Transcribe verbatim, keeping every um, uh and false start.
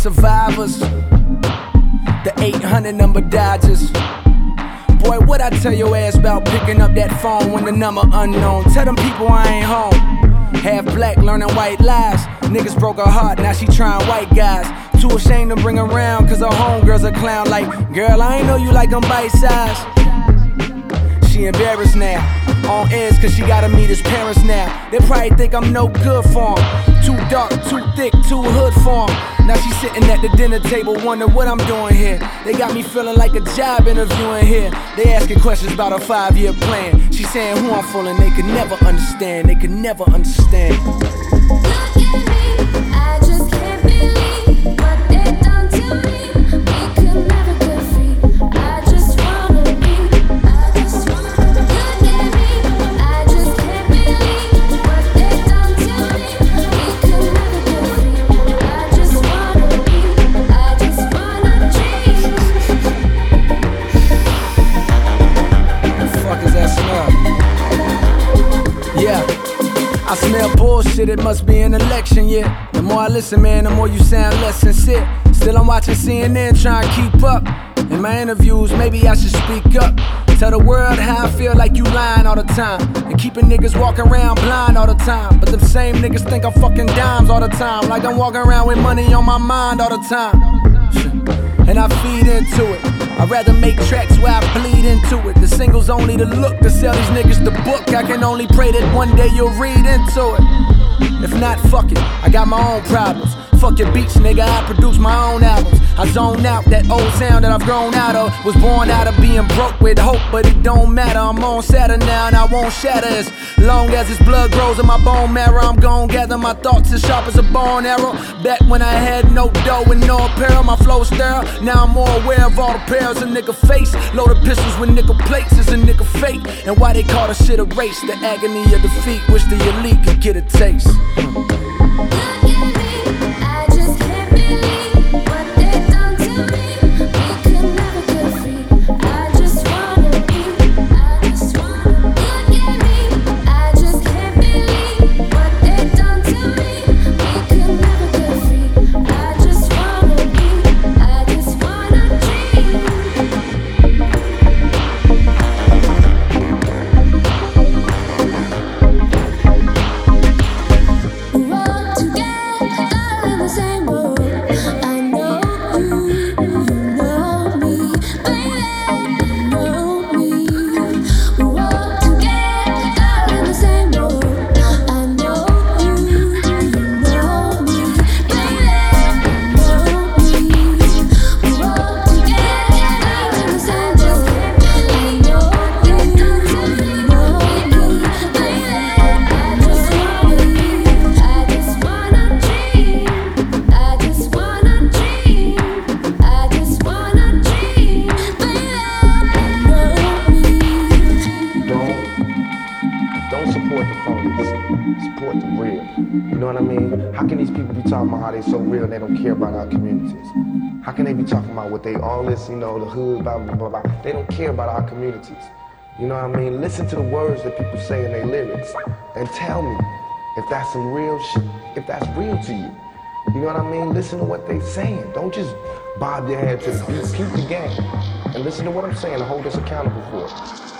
survivors, the eight hundred number Dodgers. Boy, what I tell your ass about picking up that phone when the number unknown? Tell them people I ain't home. Half black, learning white lies. Niggas broke her heart, now she trying white guys. Too ashamed to bring around, cause her homegirl's a clown. Like, girl, I ain't know you like them bite size. She embarrassed now, on edge cause she gotta meet his parents now. They probably think I'm no good for 'em. Too dark, too thick, too hood for 'em. Now she sitting at the dinner table, wonder what I'm doing here. They got me feeling like a job interviewing here. They asking questions about a five-year plan. She saying who I'm fooling, they could never understand. They could never understand. Look at me, I just can't believe what they done to me. We could never get free. I just wanna be, I just wanna. Look at me, I just can't believe what they done to me. We could never get free. I just wanna be, I just wanna dream. The fuck is that smell? Yeah. I smell bullshit, it must be an election year. The more I listen, man, the more you sound less sincere. Still I'm watching C N N, trying to keep up. In my interviews, maybe I should speak up. Tell the world how I feel like you lying all the time. And keeping niggas walking around blind all the time. But them same niggas think I'm fucking dimes all the time. Like I'm walking around with money on my mind all the time. And I feed into it. I'd rather make tracks where I bleed into it. The singles only the look to sell these niggas the book. I can only pray that one day you'll read into it. If not, fuck it, I got my own problems. Fuck your beats, nigga, I produce my own albums. I zone out, that old sound that I've grown out of. Was born out of being broke with hope, but it don't matter. I'm on Saturn now and I won't shatter. As long as this blood grows in my bone marrow, I'm gon' gather my thoughts as sharp as a bone arrow. Back when I had no dough and no apparel, my flow sterile. Now I'm more aware of all the perils a nigga face. Loaded pistols with nickel plates is a nigga fake. And why they call the shit a race, the agony of defeat. Wish the elite could get a taste. Support the real. You know what I mean? How can these people be talking about how they so real and they don't care about our communities? How can they be talking about what they, all this, you know, the hood, blah, blah, blah, blah. They don't care about our communities. You know what I mean? Listen to the words that people say in their lyrics and tell me if that's some real shit, if that's real to you. You know what I mean? Listen to what they're saying. Don't just bob your head to the beat. Keep the game. And listen to what I'm saying and hold us accountable for it.